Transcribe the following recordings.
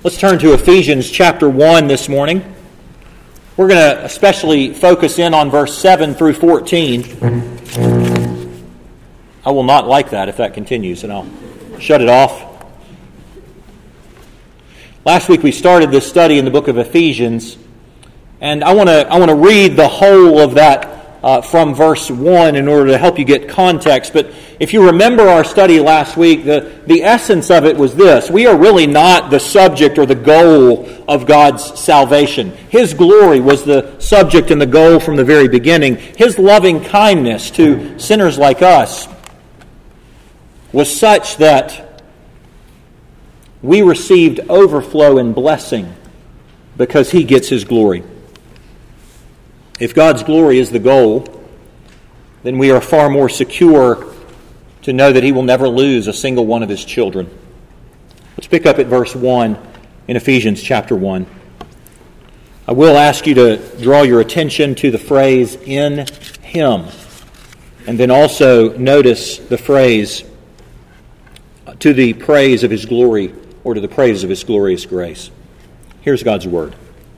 Let's turn to Ephesians chapter 1 this morning. We're going to especially focus in on verse 7 through 14. I will not like that if that continues, and I'll shut it off. Last week we started this study in the book of Ephesians, and I want to read the whole of that from verse 1 in order to help you get context. But if you remember our study last week, the essence of it was this. We are really not the subject or the goal of God's salvation. His glory was the subject and the goal from the very beginning. His loving kindness to sinners like us was such that we received overflow and blessing because He gets His glory. If God's glory is the goal, then we are far more secure to know that He will never lose a single one of His children. Let's pick up at verse 1 in Ephesians chapter 1. I will ask you to draw your attention to the phrase, "in Him," and then also notice the phrase, "to the praise of His glory," or "to the praise of His glorious grace." Here's God's word.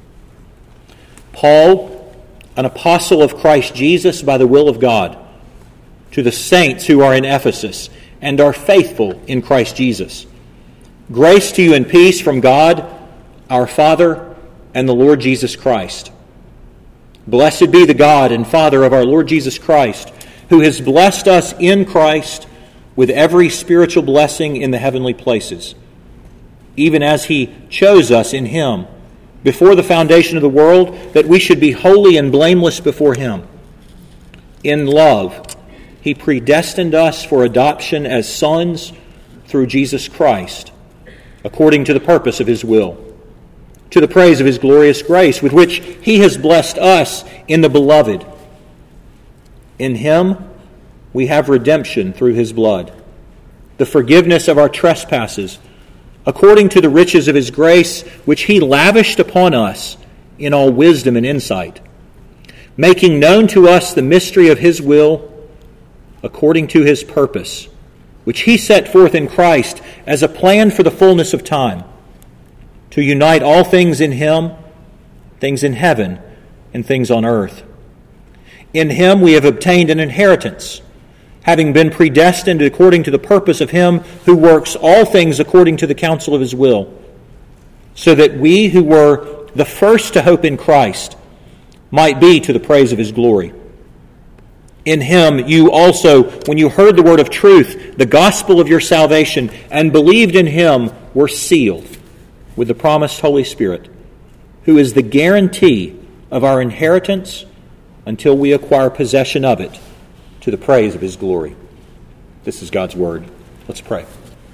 Paul, an apostle of Christ Jesus by the will of God, to the saints who are in Ephesus and are faithful in Christ Jesus. Grace to you and peace from God, our Father, and the Lord Jesus Christ. Blessed be the God and Father of our Lord Jesus Christ, who has blessed us in Christ with every spiritual blessing in the heavenly places, even as He chose us in Him before the foundation of the world, that we should be holy and blameless before Him. In love, He predestined us for adoption as sons through Jesus Christ, according to the purpose of His will, to the praise of His glorious grace, with which He has blessed us in the Beloved. In Him we have redemption through His blood, the forgiveness of our trespasses, according to the riches of His grace, which He lavished upon us in all wisdom and insight, making known to us the mystery of His will, according to His purpose, which He set forth in Christ as a plan for the fullness of time, to unite all things in Him, things in heaven and things on earth. In Him we have obtained an inheritance, having been predestined according to the purpose of Him who works all things according to the counsel of His will, so that we who were the first to hope in Christ might be to the praise of His glory. In Him you also, when you heard the word of truth, the gospel of your salvation, and believed in Him, were sealed with the promised Holy Spirit, who is the guarantee of our inheritance until we acquire possession of it, to the praise of His glory. This is God's word. Let's pray.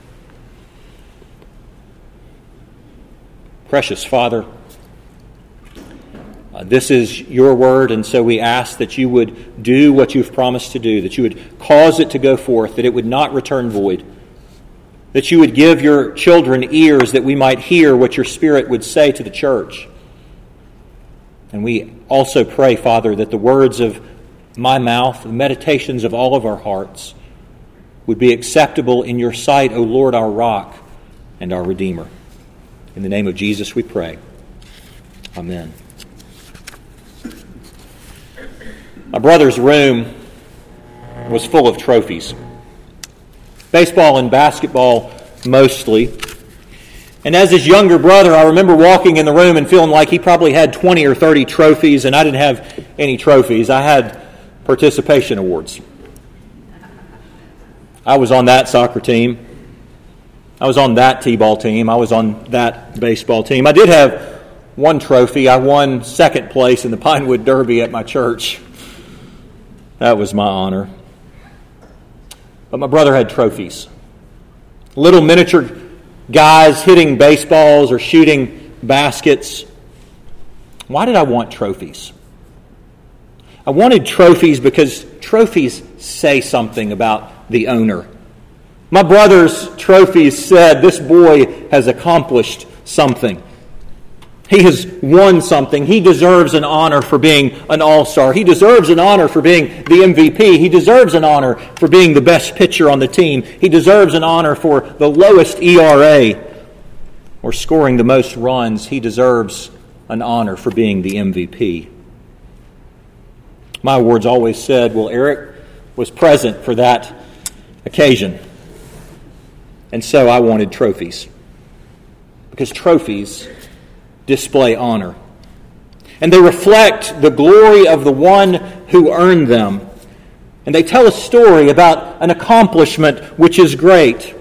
Precious Father, this is your word, and so we ask that you would do what you've promised to do, that you would cause it to go forth, that it would not return void, that you would give your children ears that we might hear what your Spirit would say to the church. And we also pray, Father, that the words of my mouth, the meditations of all of our hearts would be acceptable in your sight, O Lord, our rock and our Redeemer. In the name of Jesus we pray. Amen. My brother's room was full of trophies. Baseball and basketball mostly. And as his younger brother, I remember walking in the room and feeling like he probably had 20 or 30 trophies, and I didn't have any trophies. I had participation awards. I was on that soccer team. I was on that t-ball team. I was on that baseball team. I did have one trophy. I won second place in the Pinewood Derby at my church. That was my honor. But my brother had trophies. Little miniature guys hitting baseballs or shooting baskets. Why did I want trophies? I wanted trophies because trophies say something about the owner. My brother's trophies said, this boy has accomplished something. He has won something. He deserves an honor for being an all-star. He deserves an honor for being the MVP. He deserves an honor for being the best pitcher on the team. He deserves an honor for the lowest ERA. or scoring the most runs, he deserves an honor for being the MVP. My awards always said, well, Eric was present for that occasion. And so I wanted trophies. Because trophies display honor. And they reflect the glory of the one who earned them. And they tell a story about an accomplishment which is great.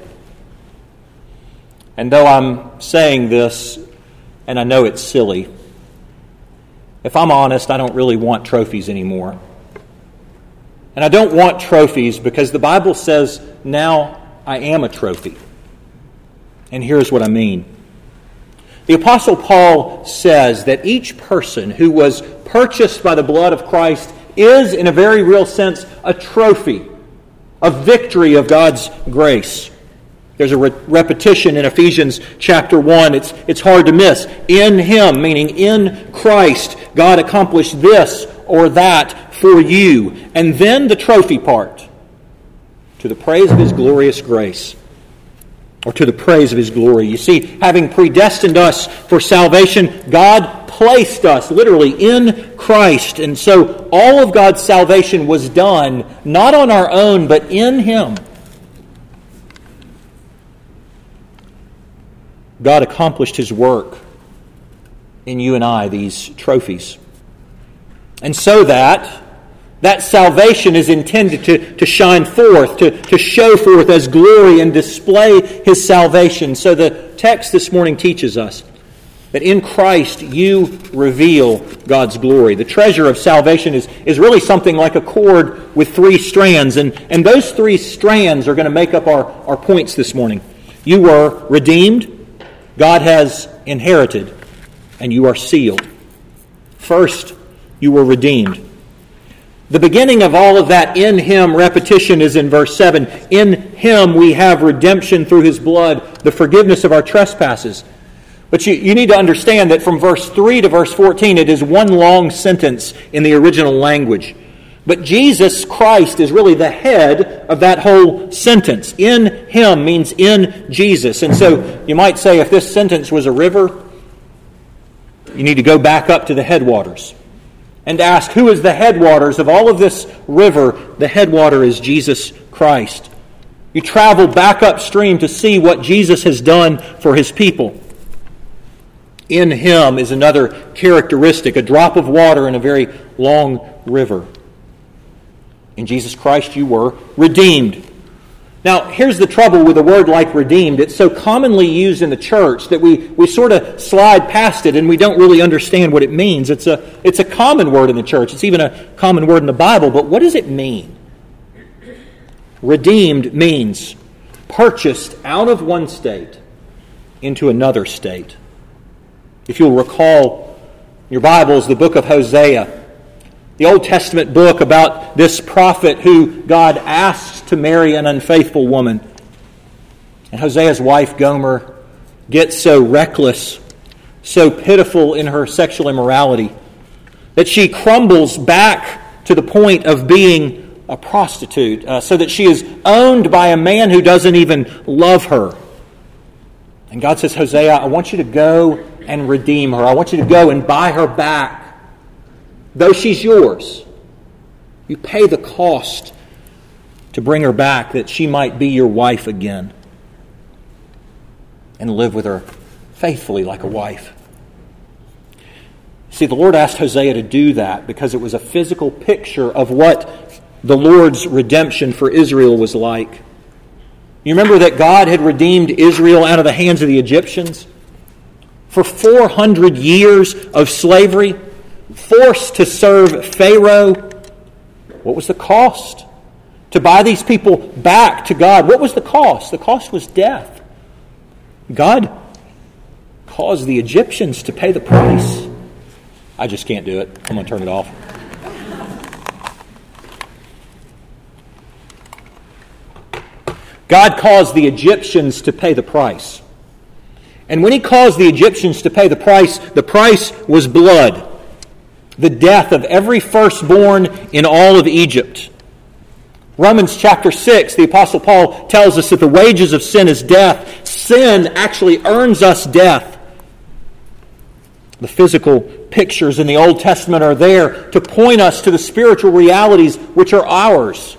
And though I'm saying this, and I know it's silly, if I'm honest, I don't really want trophies anymore. And I don't want trophies because the Bible says, now I am a trophy. And here's what I mean. The Apostle Paul says that each person who was purchased by the blood of Christ is, in a very real sense, a trophy, a victory of God's grace. There's a repetition in Ephesians chapter 1. It's hard to miss. In Him, meaning in Christ, God accomplished this or that for you. And then the trophy part, to the praise of His glorious grace, or to the praise of His glory. You see, having predestined us for salvation, God placed us literally in Christ. And so all of God's salvation was done not on our own, but in Him. God accomplished His work in you and I, these trophies. And so that salvation is intended to shine forth, to show forth as glory and display His salvation. So the text this morning teaches us that in Christ you reveal God's glory. The treasure of salvation is really something like a cord with three strands. And those three strands are going to make up our points this morning. You were redeemed, God has inherited, and you are sealed. First, you were redeemed. The beginning of all of that in Him repetition is in verse 7. In Him we have redemption through His blood, the forgiveness of our trespasses. But you need to understand that from verse 3 to verse 14, it is one long sentence in the original language. But Jesus Christ is really the head of that whole sentence. In Him means in Jesus. And so you might say if this sentence was a river, you need to go back up to the headwaters and ask, who is the headwaters of all of this river? The headwater is Jesus Christ. You travel back upstream to see what Jesus has done for His people. In Him is another characteristic, a drop of water in a very long river. In Jesus Christ you were redeemed. Now, here's the trouble with a word like redeemed. It's so commonly used in the church that we sort of slide past it and we don't really understand what it means. It's a common word in the church. It's even a common word in the Bible. But what does it mean? Redeemed means purchased out of one state into another state. If you'll recall your Bibles, the book of Hosea, the Old Testament book about this prophet who God asks to marry an unfaithful woman. And Hosea's wife, Gomer, gets so reckless, so pitiful in her sexual immorality, that she crumbles back to the point of being a prostitute, so that she is owned by a man who doesn't even love her. And God says, Hosea, I want you to go and redeem her. I want you to go and buy her back. Though she's yours, you pay the cost to bring her back that she might be your wife again and live with her faithfully like a wife. See, the Lord asked Hosea to do that because it was a physical picture of what the Lord's redemption for Israel was like. You remember that God had redeemed Israel out of the hands of the Egyptians? For 400 years of slavery, forced to serve Pharaoh. What was the cost? To buy these people back to God. What was the cost? The cost was death. God caused the Egyptians to pay the price. I just can't do it. I'm going to turn it off. God caused the Egyptians to pay the price. And when He caused the Egyptians to pay the price was blood. The death of every firstborn in all of Egypt. Romans chapter 6, the Apostle Paul tells us that the wages of sin is death. sin actually earns us death. The physical pictures in the Old Testament are there to point us to the spiritual realities which are ours.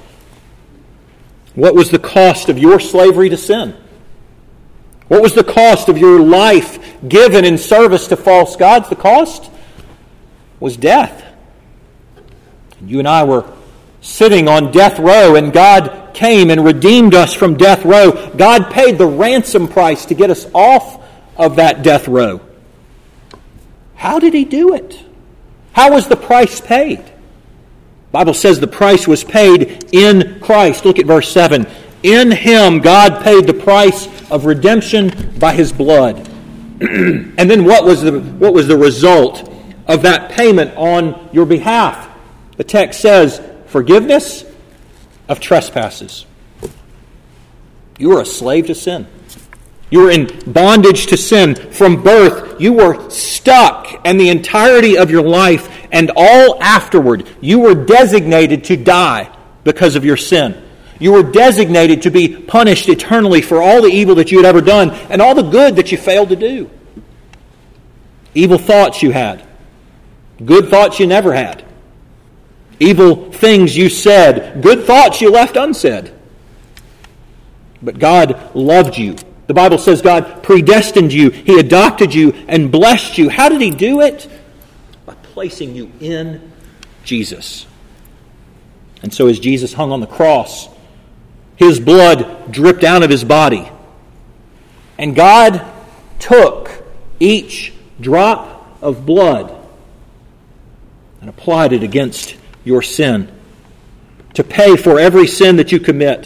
What was the cost of your slavery to sin? What was the cost of your life given in service to false gods? The cost was death. You and I were sitting on death row, and God came and redeemed us from death row. God paid the ransom price to get us off of that death row. How did He do it? How was the price paid? The Bible says the price was paid in Christ. Look at verse 7. In Him, God paid the price of redemption by His blood. And then what was the result of that payment on your behalf? The text says, forgiveness of trespasses. You were a slave to sin. You were in bondage to sin. From birth, you were stuck, and the entirety of your life and all afterward, you were designated to die because of your sin. You were designated to be punished eternally for all the evil that you had ever done and all the good that you failed to do. Evil thoughts you had. Good thoughts you never had. Evil things you said. Good thoughts you left unsaid. But God loved you. The Bible says God predestined you. He adopted you and blessed you. How did He do it? By placing you in Jesus. And so as Jesus hung on the cross, His blood dripped out of His body. And God took each drop of blood and applied it against your sin to pay for every sin that you commit.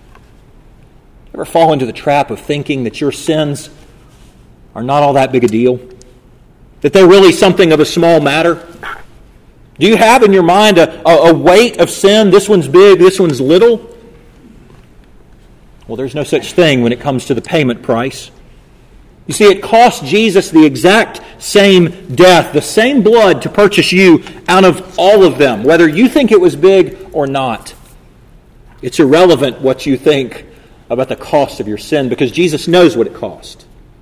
Ever fall into the trap of thinking that your sins are not all that big a deal? That they're really something of a small matter? Do you have in your mind a weight of sin? This one's big, this one's little? Well, there's no such thing when it comes to the payment price. You see, it cost Jesus the exact same death, the same blood to purchase you out of all of them, whether you think it was big or not. It's irrelevant what you think about the cost of your sin, because Jesus knows what it cost.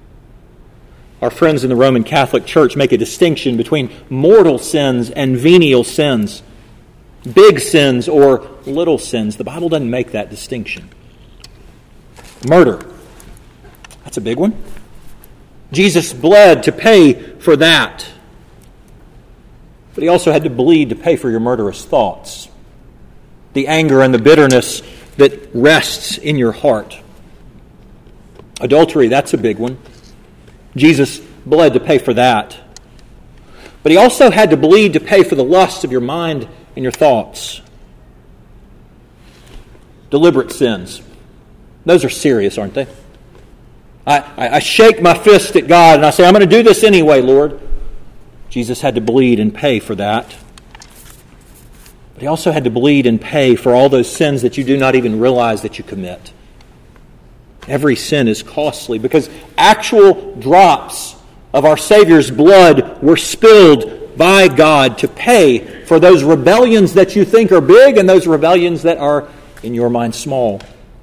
Our friends in the Roman Catholic Church make a distinction between mortal sins and venial sins, big sins or little sins. The Bible doesn't make that distinction. Murder, that's a big one. Jesus bled to pay for that. But He also had to bleed to pay for your murderous thoughts, the anger and the bitterness that rests in your heart. Adultery, that's a big one. Jesus bled to pay for that. But He also had to bleed to pay for the lusts of your mind and your thoughts. Deliberate sins. Those are serious, aren't they? I shake my fist at God and I say, I'm going to do this anyway, Lord. Jesus had to bleed and pay for that. But He also had to bleed and pay for all those sins that you do not even realize that you commit. Every sin is costly because actual drops of our Savior's blood were spilled by God to pay for those rebellions that you think are big and those rebellions that are, in your mind, small.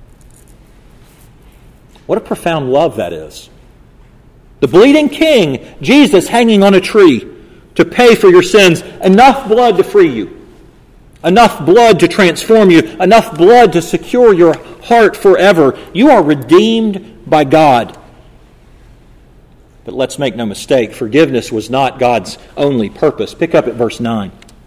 What a profound love that is. The bleeding King, Jesus, hanging on a tree to pay for your sins. Enough blood to free you. Enough blood to transform you. Enough blood to secure your heart forever. You are redeemed by God. But let's make no mistake, forgiveness was not God's only purpose. Pick up at verse 9.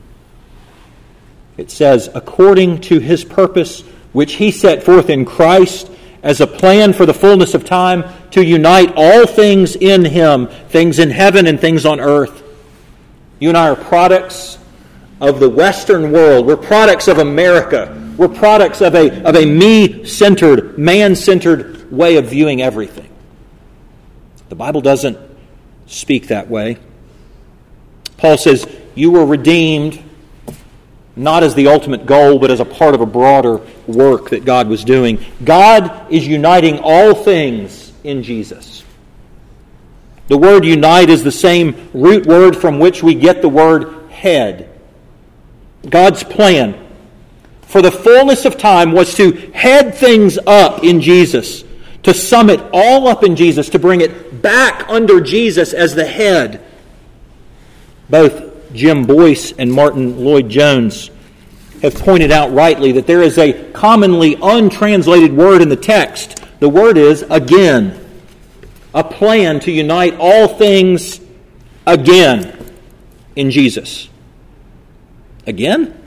It says, according to His purpose, which He set forth in Christ, as a plan for the fullness of time, to unite all things in Him, things in heaven and things on earth. You and I are products of the Western world. We're products of America. We're products of a me-centered, man-centered way of viewing everything. The Bible doesn't speak that way. Paul says, you were redeemed not as the ultimate goal, but as a part of a broader work that God was doing. God is uniting all things in Jesus. The word unite is the same root word from which we get the word head. God's plan for the fullness of time was to head things up in Jesus, to sum it all up in Jesus, to bring it back under Jesus as the head. Both Jim Boyce and Martin Lloyd-Jones have pointed out rightly that there is a commonly untranslated word in the text. The word is again. A plan to unite all things again in Jesus. Again?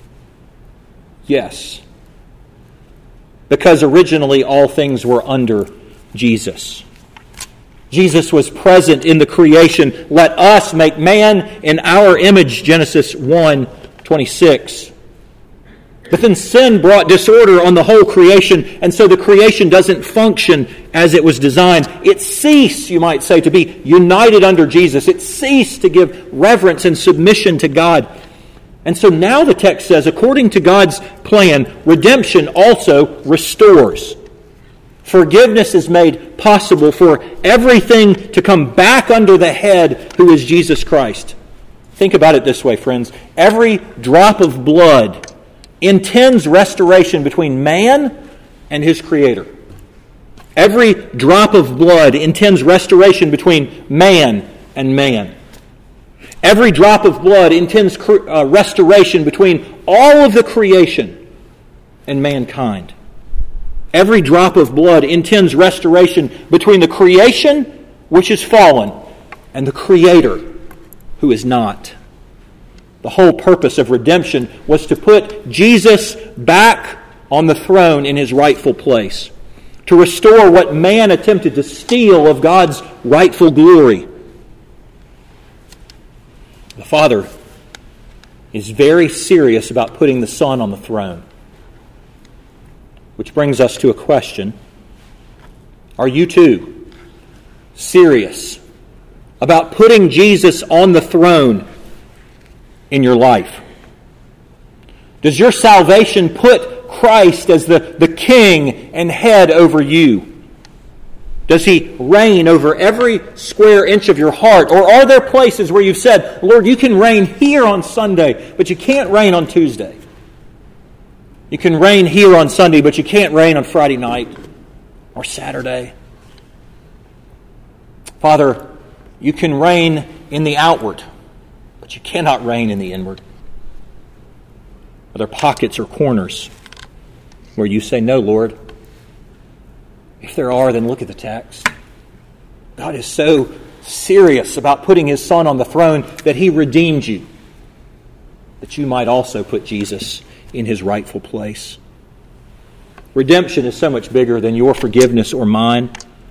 Yes. Because originally all things were under Jesus. Jesus was present in the creation. Let us make man in our image, Genesis 1:26. But then sin brought disorder on the whole creation, and so the creation doesn't function as it was designed. It ceased, you might say, to be united under Jesus. It ceased to give reverence and submission to God. And so now the text says, according to God's plan, redemption also restores. Forgiveness is made possible for everything to come back under the head who is Jesus Christ. Think about it this way, friends. Every drop of blood intends restoration between man and his Creator. Every drop of blood intends restoration between man and man. Every drop of blood intends restoration between all of the creation and mankind. Every drop of blood intends restoration between the creation, which is fallen, and the Creator, who is not. The whole purpose of redemption was to put Jesus back on the throne in his rightful place, to restore what man attempted to steal of God's rightful glory. The Father is very serious about putting the Son on the throne. Which brings us to a question. Are you too serious about putting Jesus on the throne in your life? Does your salvation put Christ as the king and head over you? Does he reign over every square inch of your heart? Or are there places where you've said, Lord, you can reign here on Sunday, but you can't reign on Tuesday? You can reign here on Sunday, but you can't reign on Friday night or Saturday. Father, you can reign in the outward, but you cannot reign in the inward. Are there pockets or corners where you say, no, Lord? If there are, then look at the text. God is so serious about putting his Son on the throne that he redeemed you, that you might also put Jesus in his rightful place. Redemption is so much bigger than your forgiveness or mine.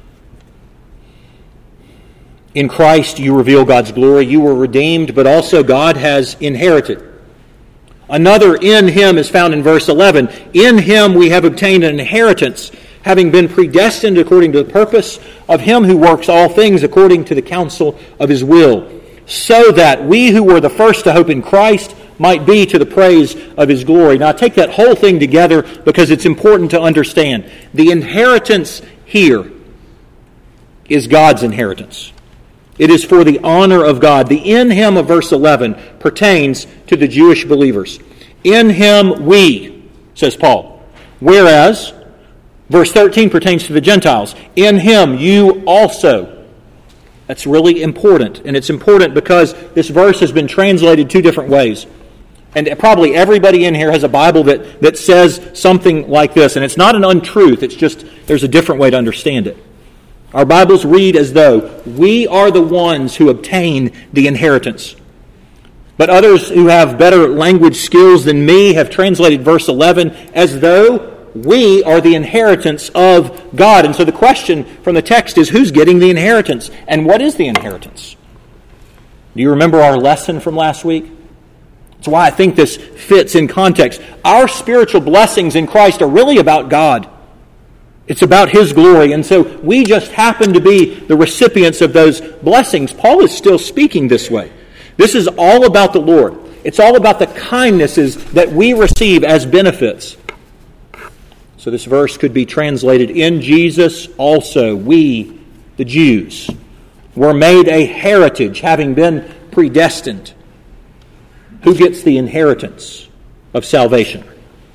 In Christ you reveal God's glory. You were redeemed, but also God has inherited. Another in him is found in verse 11. In him we have obtained an inheritance, having been predestined according to the purpose of him who works all things according to the counsel of his will, so that we who were the first to hope in Christ might be to the praise of his glory. Now take that whole thing together because it's important to understand. The inheritance here is God's inheritance. It is for the honor of God. The in him of verse 11 pertains to the Jewish believers. In him we, says Paul. Whereas verse 13 pertains to the Gentiles. In him you also. That's really important. And it's important because this verse has been translated two different ways. And probably everybody in here has a Bible that says something like this. And it's not an untruth. It's just there's a different way to understand it. Our Bibles read as though we are the ones who obtain the inheritance. But others who have better language skills than me have translated verse 11 as though we are the inheritance of God. And so the question from the text is, who's getting the inheritance? And what is the inheritance? Do you remember our lesson from last week? That's why I think this fits in context. Our spiritual blessings in Christ are really about God. It's about his glory. And so we just happen to be the recipients of those blessings. Paul is still speaking this way. This is all about the Lord. It's all about the kindnesses that we receive as benefits. So this verse could be translated, in Jesus also we, the Jews, were made a heritage, having been predestined. Who gets the inheritance of salvation?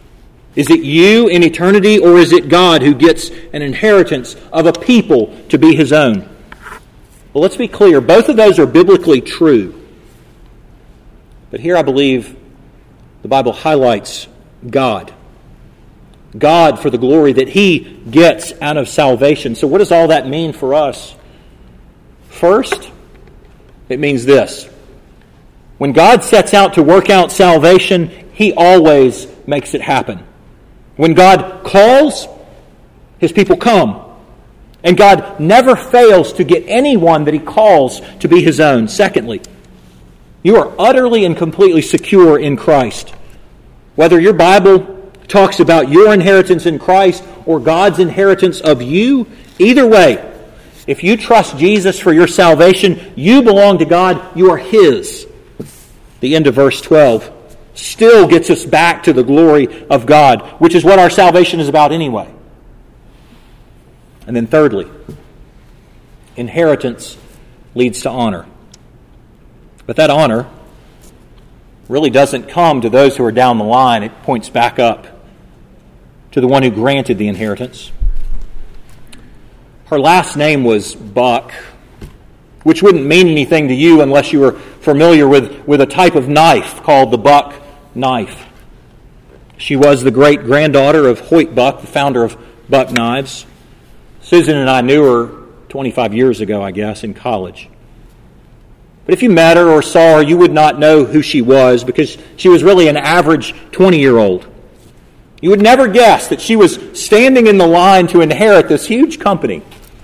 Is it you in eternity, or is it God who gets an inheritance of a people to be His own? Well, let's be clear. Both of those are biblically true. But here I believe the Bible highlights God. God for the glory that He gets out of salvation. So what does all that mean for us? First, it means this. When God sets out to work out salvation, He always makes it happen. When God calls, His people come. And God never fails to get anyone that He calls to be His own. Secondly, you are utterly and completely secure in Christ. Whether your Bible talks about your inheritance in Christ or God's inheritance of you, either way, if you trust Jesus for your salvation, you belong to God, you are His. The end of verse 12 still gets us back to the glory of God, which is what our salvation is about anyway. And then thirdly, inheritance leads to honor. But that honor really doesn't come to those who are down the line. It points back up to the one who granted the inheritance. Her last name was Buck, which wouldn't mean anything to you unless you were familiar with a type of knife called the Buck knife. She was the great-granddaughter of Hoyt Buck, the founder of Buck Knives. Susan and I knew her 25 years ago, I guess, in college. But if you met her or saw her, you would not know who she was because she was really an average 20-year-old. You would never guess that she was standing in the line to inherit this huge company.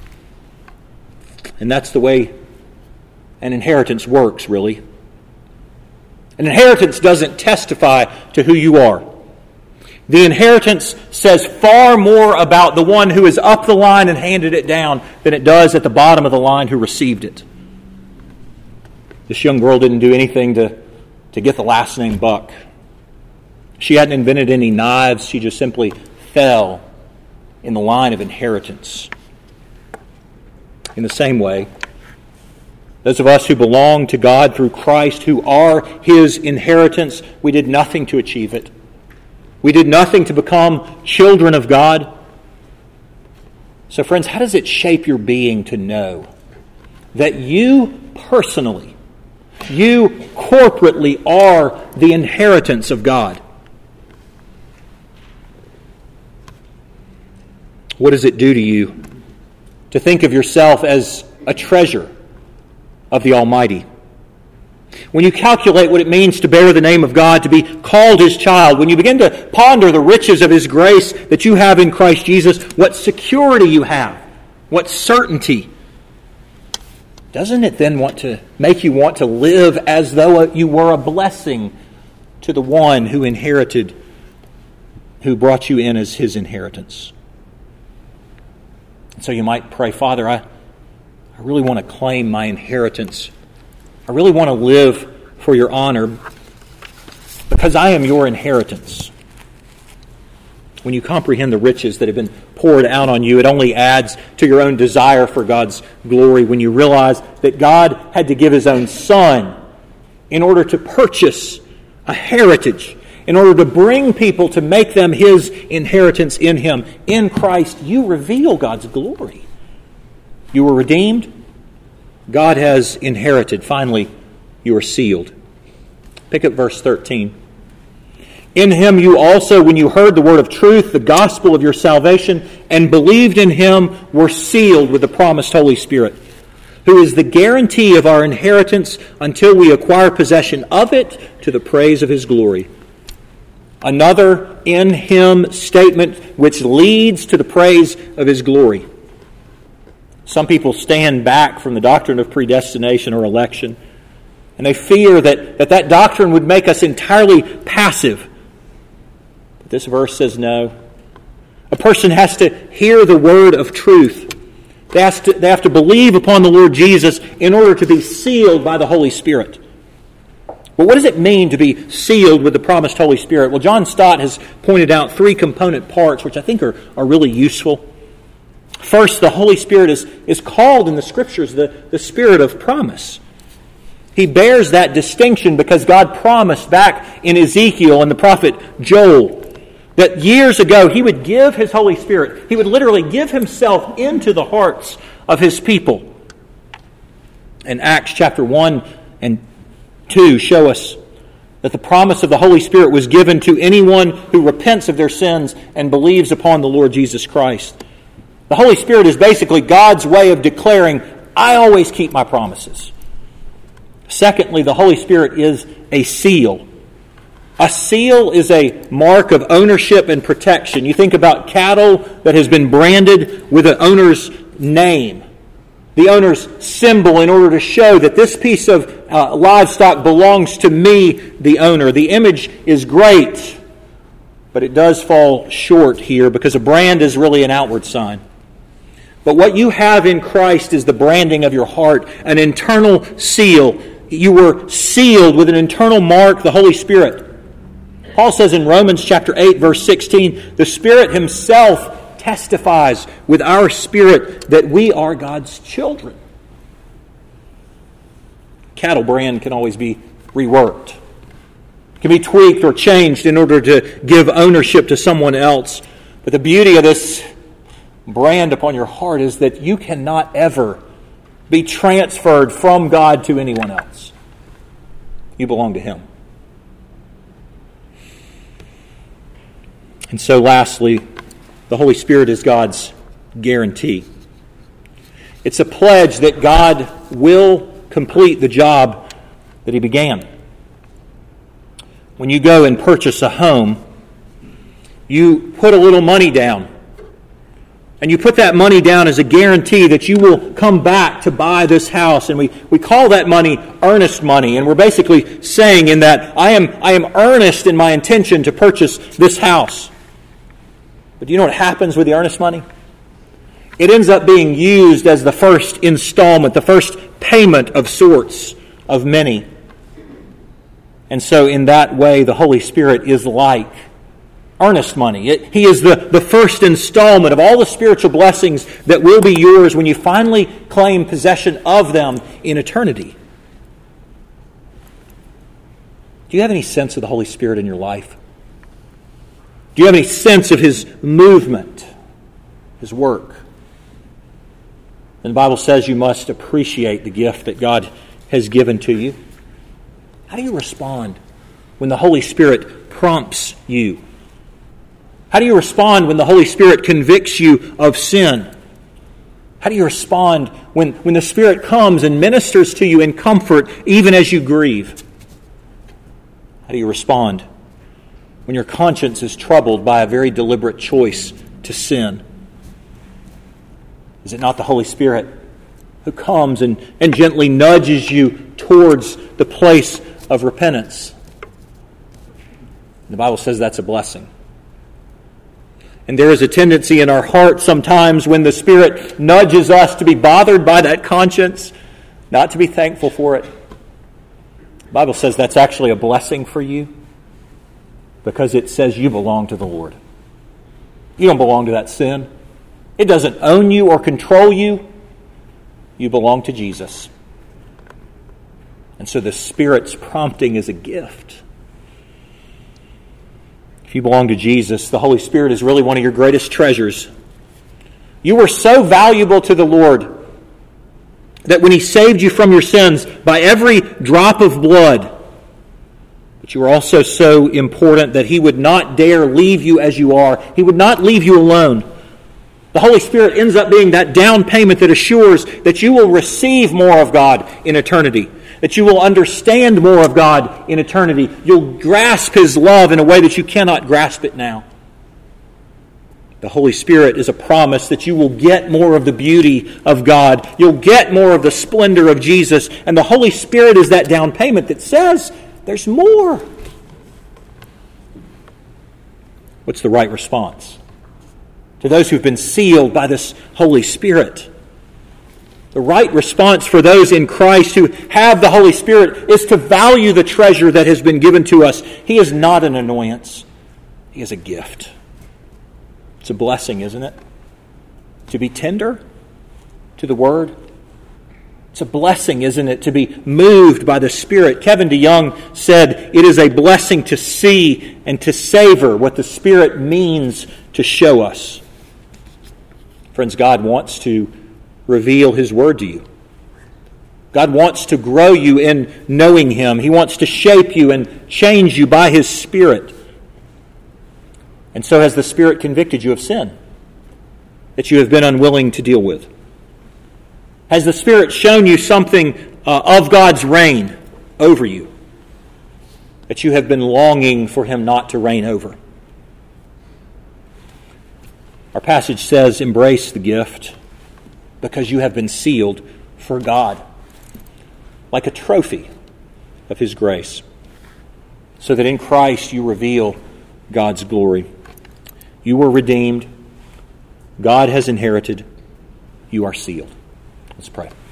And that's the way an inheritance works, really. An inheritance doesn't testify to who you are. The inheritance says far more about the one who is up the line and handed it down than it does at the bottom of the line who received it. This young girl didn't do anything to get the last name Buck. She hadn't invented any knives. She just simply fell in the line of inheritance. In the same way, those of us who belong to God through Christ, who are His inheritance, we did nothing to achieve it. We did nothing to become children of God. So friends, how does it shape your being to know that you personally, you corporately are the inheritance of God? What does it do to you to think of yourself as a treasure of the Almighty? When you calculate what it means to bear the name of God, to be called His child, when you begin to ponder the riches of His grace that you have in Christ Jesus, what security you have, what certainty, doesn't it then make you want to live as though you were a blessing to the one who brought you in as His inheritance? So you might pray, Father, I really want to claim my inheritance. I really want to live for your honor because I am your inheritance. When you comprehend the riches that have been poured out on you, it only adds to your own desire for God's glory when you realize that God had to give His own Son in order to purchase a heritage, in order to bring people to make them His inheritance in Him. In Christ, you reveal God's glory. You were redeemed. God has inherited. Finally, you are sealed. Pick up verse 13. In Him you also, when you heard the word of truth, the gospel of your salvation, and believed in Him, were sealed with the promised Holy Spirit, who is the guarantee of our inheritance until we acquire possession of it to the praise of His glory. Another in Him statement which leads to the praise of His glory. Some people stand back from the doctrine of predestination or election, and they fear that doctrine would make us entirely passive. But this verse says no. A person has to hear the word of truth. They have to believe upon the Lord Jesus in order to be sealed by the Holy Spirit. But what does it mean to be sealed with the promised Holy Spirit? Well, John Stott has pointed out three component parts which I think are really useful. First, the Holy Spirit is called in the Scriptures the Spirit of promise. He bears that distinction because God promised back in Ezekiel and the prophet Joel That years ago He would give His Holy Spirit. He would literally give Himself into the hearts of His people. And Acts chapter 1 and 2 show us that the promise of the Holy Spirit was given to anyone who repents of their sins and believes upon the Lord Jesus Christ. The Holy Spirit is basically God's way of declaring, I always keep my promises. Secondly, the Holy Spirit is a seal. A seal is a mark of ownership and protection. You think about cattle that has been branded with an owner's name, the owner's symbol, in order to show that this piece of livestock belongs to me, the owner. The image is great, but it does fall short here because a brand is really an outward sign. But what you have in Christ is the branding of your heart, an internal seal. You were sealed with an internal mark, the Holy Spirit. Paul says in Romans chapter 8, verse 16, the Spirit Himself testifies with our spirit that we are God's children. Cattle brand can always be reworked. It can be tweaked or changed in order to give ownership to someone else. But the beauty of this brand upon your heart is that you cannot ever be transferred from God to anyone else. You belong to Him. And so lastly, the Holy Spirit is God's guarantee. It's a pledge that God will complete the job that He began. When you go and purchase a home, you put a little money down. And you put that money down as a guarantee that you will come back to buy this house. And we call that money earnest money. And we're basically saying in that, I am earnest in my intention to purchase this house. But do you know what happens with the earnest money? It ends up being used as the first installment, the first payment of sorts, of many. And so in that way, the Holy Spirit is like earnest money. He is the first installment of all the spiritual blessings that will be yours when you finally claim possession of them in eternity. Do you have any sense of the Holy Spirit in your life? Do you have any sense of His movement, His work? And the Bible says you must appreciate the gift that God has given to you. How do you respond when the Holy Spirit prompts you? How do you respond when the Holy Spirit convicts you of sin? How do you respond when the Spirit comes and ministers to you in comfort even as you grieve? How do you respond when your conscience is troubled by a very deliberate choice to sin? Is it not the Holy Spirit who comes and gently nudges you towards the place of repentance? The Bible says that's a blessing. And there is a tendency in our heart sometimes when the Spirit nudges us to be bothered by that conscience, not to be thankful for it. The Bible says that's actually a blessing for you because it says you belong to the Lord. You don't belong to that sin. It doesn't own you or control you. You belong to Jesus. And so the Spirit's prompting is a gift. If you belong to Jesus, the Holy Spirit is really one of your greatest treasures. You were so valuable to the Lord that when He saved you from your sins by every drop of blood, but you were also so important that He would not dare leave you as you are. He would not leave you alone. The Holy Spirit ends up being that down payment that assures that you will receive more of God in eternity, that you will understand more of God in eternity. You'll grasp His love in a way that you cannot grasp it now. The Holy Spirit is a promise that you will get more of the beauty of God. You'll get more of the splendor of Jesus. And the Holy Spirit is that down payment that says there's more. What's the right response to those who've been sealed by this Holy Spirit? The right response for those in Christ who have the Holy Spirit is to value the treasure that has been given to us. He is not an annoyance. He is a gift. It's a blessing, isn't it? To be tender to the Word, It's a blessing, isn't it, to be moved by the Spirit. Kevin DeYoung said, it is a blessing to see and to savor what the Spirit means to show us. Friends, God wants to reveal His Word to you. God wants to grow you in knowing Him. He wants to shape you and change you by His Spirit. And so has the Spirit convicted you of sin that you have been unwilling to deal with? Has the Spirit shown you something of God's reign over you that you have been longing for Him not to reign over? Our passage says, embrace the gift because you have been sealed for God, like a trophy of His grace, so that in Christ you reveal God's glory. You were redeemed. God has inherited. You are sealed. Let's pray.